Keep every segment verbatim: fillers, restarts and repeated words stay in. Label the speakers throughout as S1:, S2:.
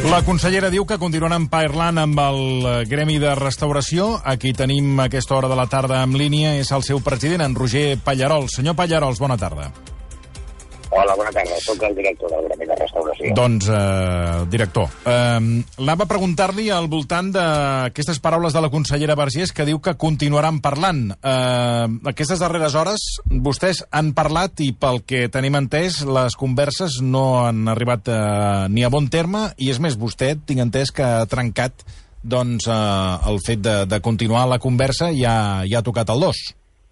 S1: La consellera diu que continuaran parlant amb el gremi de restauració. Aquí tenim a aquesta hora de la tarda en línia, és el seu president, en Roger Pallarols. Senyor Pallarols, bona tarda.
S2: Hola, bona tarda. Soc el director del gremi de restauració.
S1: Doncs, eh, director, eh, anava a preguntar-li al voltant d'aquestes paraules de la consellera Vergés que diu que continuaran parlant. Eh, aquestes darreres hores vostès han parlat i pel que tenim entès les converses no han arribat eh, ni a bon terme i és més, vostè tinc entès que ha trencat doncs, eh, el fet de, de continuar la conversa i ha, ja ha tocat el dos.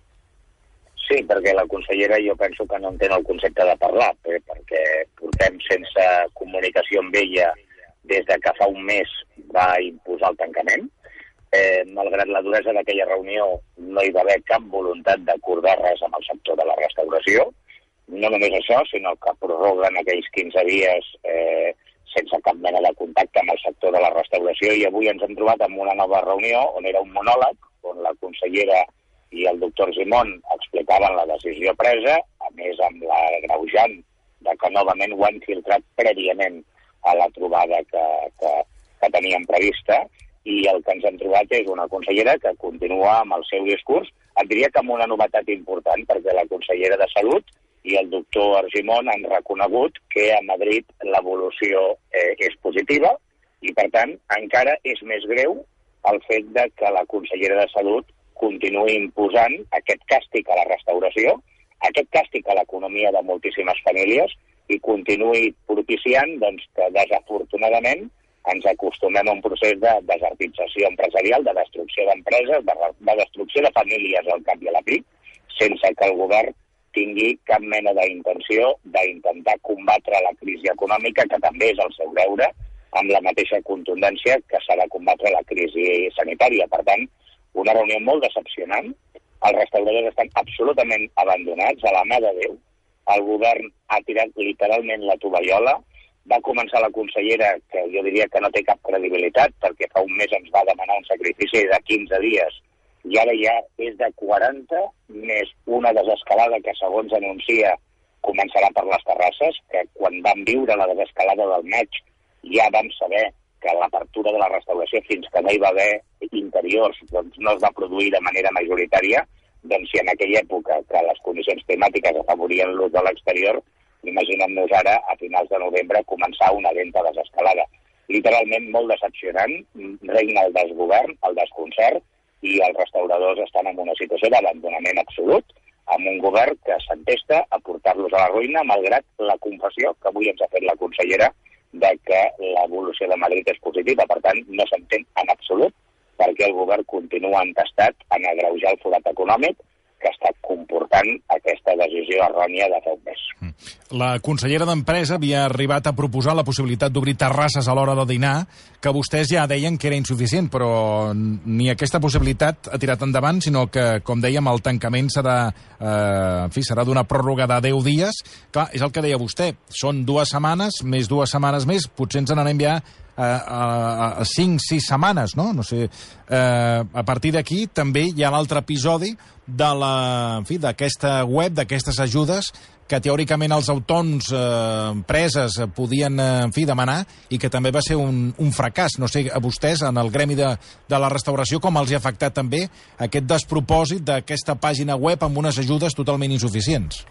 S2: Sí, perquè la consellera jo penso que no entén el concepte de parlar, eh, perquè portem sense comunicació amb ella des de que fa un mes va imposar el tancament. Eh, malgrat la duresa d'aquella reunió, no hi va haver cap voluntat d'acordar res amb el sector de la restauració. No només això, sinó que prorroguen aquells quinze dies eh, sense cap mena de contacte amb el sector de la restauració i avui ens hem trobat amb una nova reunió on era un monòleg, on la consellera i el doctor Simón explicaven la decisió presa, a més amb la greujant de que novament ho han filtrat prèviament a la trobada que, que, que teníem prevista, i el que ens hem trobat és una consellera que continua amb el seu discurs, et diria que amb una novetat important, perquè la consellera de Salut i el doctor Argimon han reconegut que a Madrid l'evolució eh, és positiva, i per tant encara és més greu el fet de que la consellera de Salut continuï imposant aquest càstig a la restauració, aquest càstig a l'economia de moltíssimes famílies i continuï propiciant doncs, que desafortunadament ens acostumem a un procés de desertització empresarial, de destrucció d'empreses, de, de destrucció de famílies al cap i a la fi, sense que el govern tingui cap mena d'intenció d'intentar combatre la crisi econòmica, que també és el seu deure, amb la mateixa contundència que s'ha de combatre la crisi sanitària. Per tant, una reunió molt decepcionant, els restauradors estan absolutament abandonats a la mà de Déu, el govern ha tirat literalment la tovallola, va començar la consellera, que jo diria que no té cap credibilitat, perquè fa un mes ens va demanar un sacrifici de quinze dies, i ara ja és de quaranta, més una desescalada que segons anuncia començarà per les terrasses, que quan vam viure la desescalada del maig ja vam saber que l'apertura de la restauració fins que no hi va haver interiors doncs no es va produir de manera majoritària, doncs si en aquella època que les condicions climàtiques afavorien l'ús de l'exterior, imaginem-nos ara, a finals de novembre, començar una lenta desescalada. Literalment molt decepcionant, regna el desgovern, el desconcert, i els restauradors estan en una situació d'abandonament absolut, amb un govern que s'entesta a portar-los a la ruïna, malgrat la confessió que avui ens ha fet la consellera de que l'evolució de Madrid és positiva. Per tant, no s'entén en absolut perquè el govern continua entestat en agreujar el forat econòmic que està comportant aquesta decisió errònia de fa un mes.
S1: La consellera d'Empresa havia arribat a proposar la possibilitat d'obrir terrasses a l'hora de dinar, que vostès ja deien que era insuficient, però ni aquesta possibilitat ha tirat endavant, sinó que, com dèiem, el tancament serà, eh, en fi, serà d'una pròrroga de deu dies. Clar, és el que deia vostè, són dues setmanes, més dues setmanes més, potser ens n'anem ja a, a, a cinc, sis setmanes, no? No sé. Eh, a partir d'aquí també hi ha l'altre episodi de la, en fi, d'aquesta web, d'aquestes ajudes que teòricament els autònoms, eh, empreses, podien eh, en fi, demanar i que també va ser un, un fracàs. No sé, a vostès, en el gremi de, de la restauració, com els ha afectat també aquest despropòsit d'aquesta pàgina web amb unes ajudes totalment insuficients?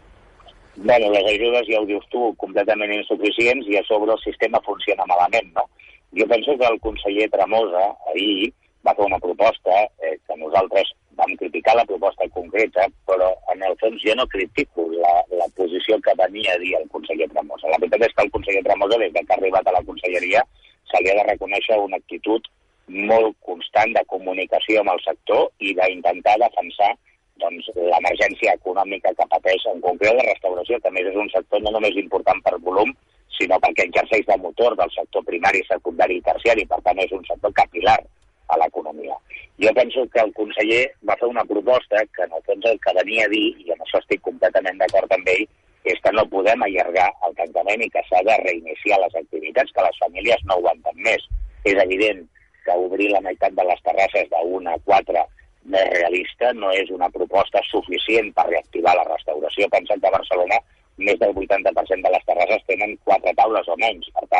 S2: Bueno, les ajudes, ja ho dius tu, completament insuficients i a sobre el sistema funciona malament, no? Jo penso que el conseller Tremosa ahir va fer una proposta eh, que nosaltres vam criticar la proposta concreta, però en el fons jo no critico la, la posició que venia a dir el conseller Tremosa. La veritat és que el conseller Tremosa, des que ha arribat a la conselleria, se li ha de reconèixer una actitud molt constant de comunicació amb el sector i d'intentar defensar doncs, l'emergència econòmica que pateix, en concret la restauració, que a més és un sector no només important per volum, sinó perquè exerceix de motor del sector primari, secundari i terciari, per tant és un sector capilar a l'economia. Jo penso que el conseller va fer una proposta que en el fons el que venia a dir, i en això estic completament d'acord amb ell, és que no podem allargar el tancament i que s'ha de reiniciar les activitats, que les famílies no aguanten més. És evident que obrir la meitat de les terrasses d'una a quatre més realista no és una proposta suficient per reactivar la restauració. Pensa que a Barcelona més del vuitanta per cent de les terrasses tenen quatre taules o menys. Per tant,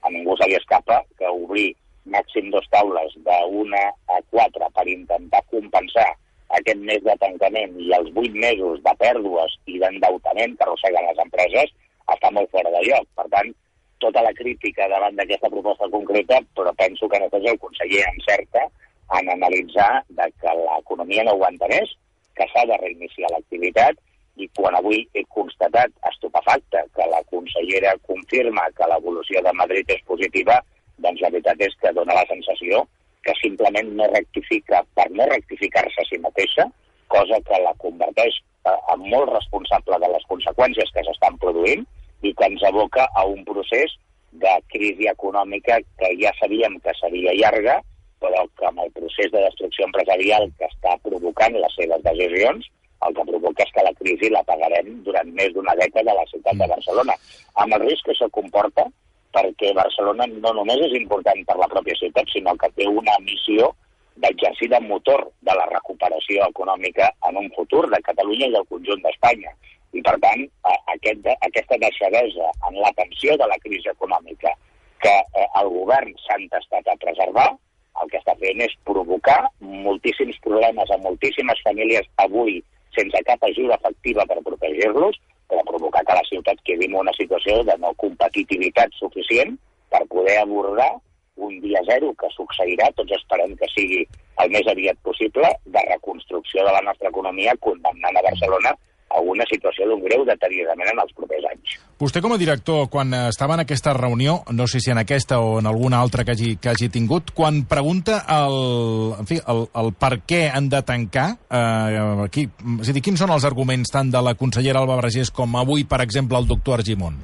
S2: a ningú se li escapa que obrir màxim dos taules d'una a quatre per intentar compensar aquest mes de tancament i els vuit mesos de pèrdues i d'endeutament que arrosseguen les empreses està molt fora de lloc. Per tant, tota la crítica davant d'aquesta proposta concreta, però penso que nosaltres el conseller encerta en analitzar de que l'economia no aguanta més, que s'ha de reiniciar l'activitat, i quan avui he constatat estupefacte que la consellera confirma que l'evolució de Madrid és positiva, doncs la veritat és que dona la sensació que simplement no rectifica per no rectificar-se a si mateixa, cosa que la converteix en molt responsable de les conseqüències que s'estan produint i que ens aboca a un procés de crisi econòmica que ja sabíem que seria llarga, però que amb el procés de destrucció empresarial que està provocant les seves decisions, el que provoca és que la crisi la pagarem durant més d'una dècada a la ciutat de Barcelona, amb el risc que això comporta, perquè Barcelona no només és important per la pròpia ciutat, sinó que té una missió d'exercir de motor de la recuperació econòmica en un futur de Catalunya i del conjunt d'Espanya. I, per tant, aquest, aquesta deixadesa en l'atenció de la crisi econòmica que eh, el govern s'ha entestat a preservar, el que està fent és provocar moltíssims problemes a moltíssimes famílies avui sense cap ajuda efectiva per protegir-los, per provocar que la ciutat quedi en una situació de no competitivitat suficient per poder abordar un dia zero que succeirà, tots esperem que sigui el més aviat possible, de reconstrucció de la nostra economia, condemnant a Barcelona a una situació d'un greu deteriorament en els propers anys.
S1: Vostè, com a director, quan estava en aquesta reunió, no sé si en aquesta o en alguna altra que hagi, que hagi tingut, quan pregunta el, en fi, el, el per què han de tancar, eh, aquí, és a dir, quins són els arguments tant de la consellera Alba Vergés com avui, per exemple, el doctor Argimon?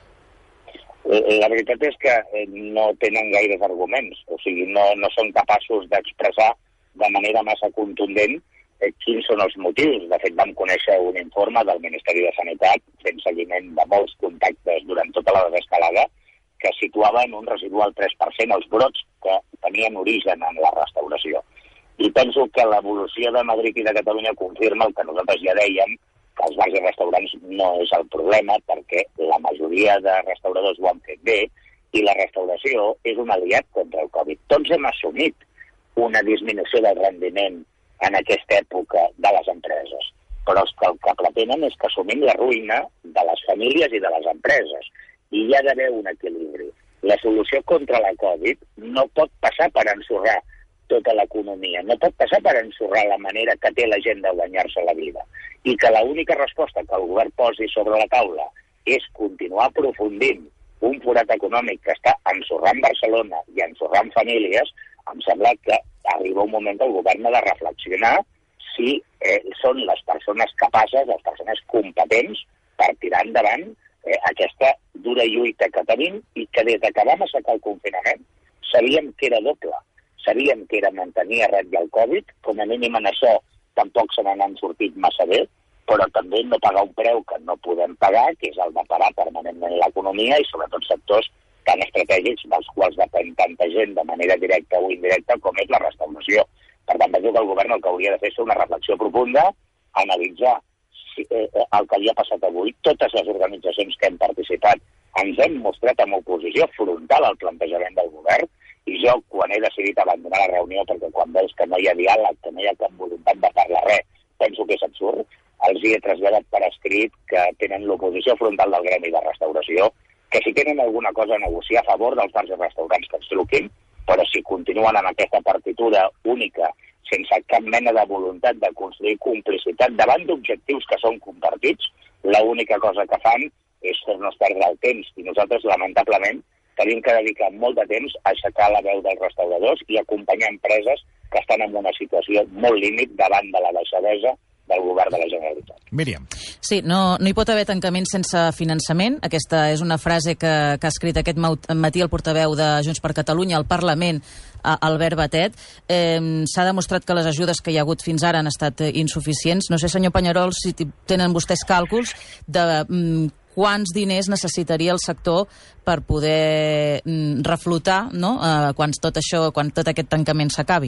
S2: La veritat és que no tenen gaires arguments, o sigui, no, no són capaços d'expressar de manera massa contundent eh, quins són els motius. De fet, vam conèixer un informe del Ministeri de Sanitat fent seguiment de molts contactes durant tota la desescalada que situava en un residual tres per cent els brots que tenien origen en la restauració. I penso que l'evolució de Madrid i de Catalunya confirma el que nosaltres ja dèiem, que els bars i restaurants no és el problema, perquè la majoria de restauradors ho han fet bé i la restauració és un aliat contra el Covid. Tots hem assumit una disminució del rendiment en aquesta època de les empreses, però és que el que pretenen és que assumim la ruïna de les famílies i de les empreses, i hi ha d'haver un equilibri. La solució contra la Covid no pot passar per ensorrar tota l'economia, no pot passar per ensorrar la manera que té la gent de guanyar-se la vida, i que l'única resposta que el govern posi sobre la taula és continuar aprofundint un forat econòmic que està ensorrant Barcelona i ensorrant famílies. Em sembla que arriba un moment que el govern ha de reflexionar si eh, són les persones capaces, les persones competents per tirar endavant eh, aquesta dura lluita que tenim i que des que vam assecar el confinament sabíem que era doble. Sabíem que era mantenir a ratlla el Covid, com a mínim en això tampoc se n'han sortit massa bé, però també no pagar un preu que no podem pagar, que és el de parar permanentment l'economia i sobretot sectors tan estratègics dels quals depèn tanta gent de manera directa o indirecta com és la restauració. Per tant, penso que el govern el que hauria de fer és una reflexió profunda, analitzar si, eh, el que havia passat avui. Totes les organitzacions que hem participat ens hem mostrat amb oposició frontal al plantejament del govern, i jo, quan he decidit abandonar la reunió, perquè quan veus que no hi ha diàleg, que no hi ha cap voluntat de parlar res, penso que és absurd, els hi he traslladat per escrit que tenen l'oposició frontal del gremi de restauració, que si tenen alguna cosa a negociar a favor dels bars i restaurants que ens truquin, però si continuen amb aquesta partitura única, sense cap mena de voluntat de construir complicitat davant d'objectius que són compartits, l'única cosa que fan és fer-nos perdre el temps, i nosaltres, lamentablement, tenim que dedicar molt de temps a aixecar la veu dels restauradors i acompanyar empreses que estan en una situació molt límit davant de la deixadesa del govern de la Generalitat.
S1: Míriam.
S3: Sí, no, no hi pot haver tancament sense finançament. Aquesta és una frase que, que ha escrit aquest matí el portaveu de Junts per Catalunya al Parlament, Albert Batet. Eh, S'ha demostrat que les ajudes que hi ha hagut fins ara han estat insuficients. No sé, senyor Pañarol, si tenen vostès càlculs de mm, quants diners necessitaria el sector per poder mm, reflotar, no?, eh, quan tot això, quan tot aquest tancament s'acabi.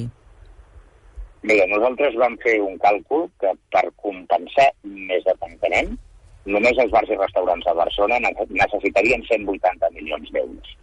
S2: Bé, nosaltres vam fer un càlcul que per compensar més de tancament, només els bars i restaurants a Barcelona necessitarien cent vuitanta milions d'euros.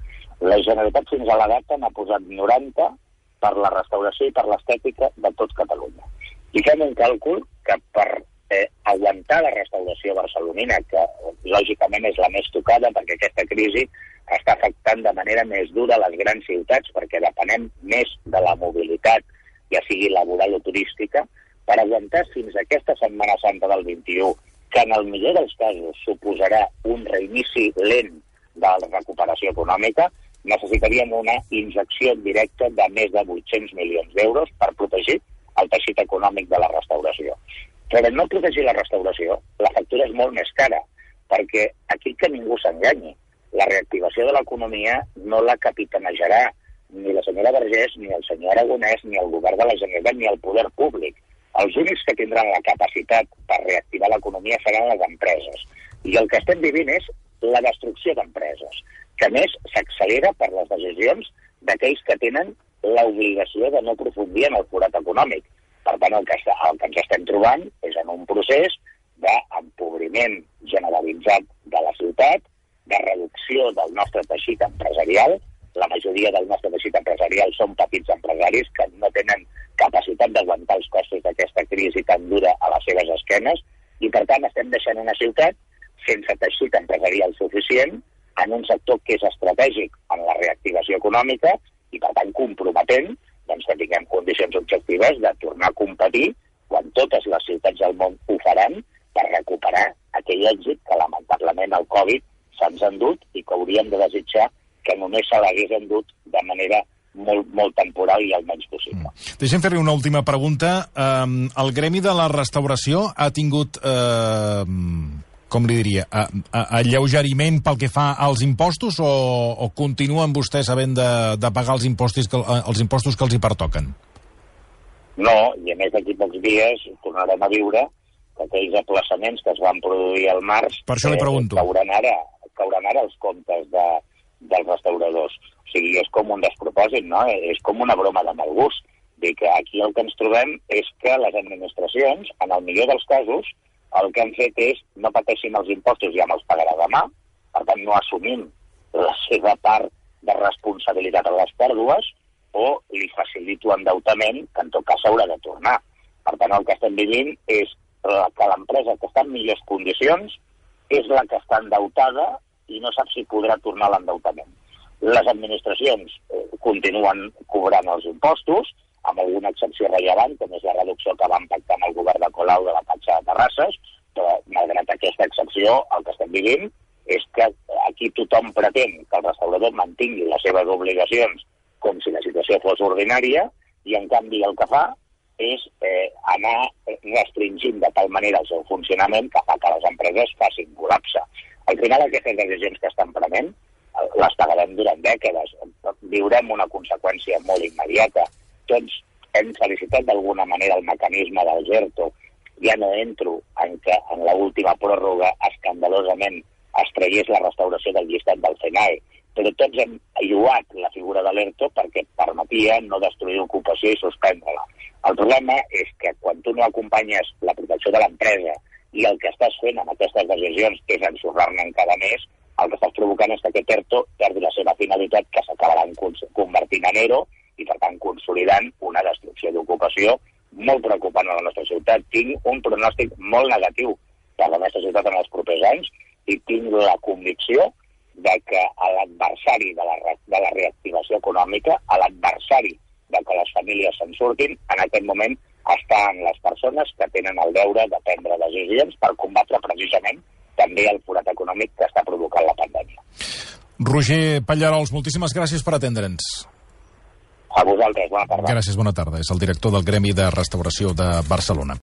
S2: La Generalitat fins a la data n'ha posat noranta per la restauració i per l'estètica de tot Catalunya. I fem un càlcul que per eh, aguantar la restauració barcelonina, que lògicament és la més tocada perquè aquesta crisi està afectant de manera més dura les grans ciutats perquè depenem més de la mobilitat, ja sigui laboral o turística, per aguantar fins a aquesta Setmana Santa del vint-i-u, que en el millor dels casos suposarà un reinici lent de la recuperació econòmica, necessitaríem una injecció directa de més de vuit-cents milions d'euros per protegir el teixit econòmic de la restauració. Però no protegir la restauració, la factura és molt més cara, perquè aquí que ningú s'enganyi. La reactivació de l'economia no la capitanejarà ni la senyora Vergés, ni el senyor Aragonès, ni el govern de la Generalitat, ni el poder públic. Els únics que tindran la capacitat per reactivar l'economia seran les empreses. I el que estem vivint és la destrucció d'empreses, que a més s'accelera per les decisions d'aquells que tenen l'obligació de no aprofundir en el forat econòmic. Per tant, el que, està, el que ens estem trobant és en un procés d'empobriment generalitzat de la ciutat, de reducció del nostre teixit empresarial. La majoria del nostre teixit empresarial són petits empresaris que no tenen capacitat d'aguantar els costos d'aquesta crisi tan dura a les seves esquenes i, per tant, estem deixant una ciutat sense teixit empresarial suficient en un sector que és estratègic en la reactivació econòmica i, per tant, comprometent doncs, que tinguem condicions objectives de tornar a competir quan totes les ciutats del món ho faran per recuperar aquell èxit que, lamentablement, el Covid se'ns ha endut i que hauríem de desitjar que només se l'hagués endut de manera molt, molt temporal i el menys possible.
S1: Mm. Deixem fer-li una última pregunta. Um, el gremi de la restauració ha tingut, uh, com li diria, a, a, alleugeriment pel que fa als impostos o, o continuen vostès havent de, de pagar els impostos, que, els impostos que els hi pertoquen?
S2: No, i a més d'aquí pocs dies tornarem a viure que aquells aplaçaments que es van produir al març
S1: per això li pregunto.
S2: Eh, cauran, ara, cauran ara els comptes de, dels restauradors. O sigui, és com un despropòsit, no? És com una broma de mal gust. Dir que aquí el que ens trobem és que les administracions, en el millor dels casos, el que han fet és no pateixin els impostos, ja me'ls pagarà demà, per tant no assumim la seva part de responsabilitat a les pèrdues, o li facilito endeutament que en tot cas s'haurà de tornar. Per tant, el que estem vivint és que l'empresa que està en millors condicions és la que està endeutada i no sap si podrà tornar l'endeutament. Les administracions eh, continuen cobrant els impostos, amb alguna excepció rellevant, com és la reducció que van pactar amb el govern de Colau de la taxa de terrasses, però malgrat aquesta excepció, el que estem vivint és que aquí tothom pretén que el restaurador mantingui les seves obligacions com si la situació fos ordinària, i en canvi el que fa és eh, anar restringint de tal manera el seu funcionament que fa que les empreses facin col·lapse. Al final, aquestes decisions que estan prenent les pagarem durant dècades. Viurem una conseqüència molt immediata. Tots hem felicitat d'alguna manera el mecanisme del GERTO. Ja no entro en que en l'última pròrroga escandalosament es tragués la restauració del llistat del FENAE, però tots hem lloat la figura de l'ERTO perquè permetia no destruir ocupació i suspendre-la. El problema és que quan tu no acompanyes la protecció de l'empresa i el que estàs fent amb aquestes decisions és ensorrar-ne encara més, el que estàs provocant és que aquest ERTO perdi la seva finalitat, que s'acabaran convertint en ERO i, per tant, consolidant una destrucció d'ocupació molt preocupant a la nostra ciutat. Tinc un pronòstic molt negatiu per la nostra ciutat en els propers anys i tinc la convicció de que a l'adversari de la, de la reactivació econòmica, a l'adversari de que les famílies se'n surtin, en aquest moment estan les persones que tenen el deure de prendre decisions per combatre precisament també el forat econòmic que està provocant la pandèmia.
S1: Roger Pallarols, moltíssimes gràcies per atendre'ns.
S2: A vosaltres, bona tarda.
S1: Gràcies, bona tarda. És el director del Gremi de Restauració de Barcelona.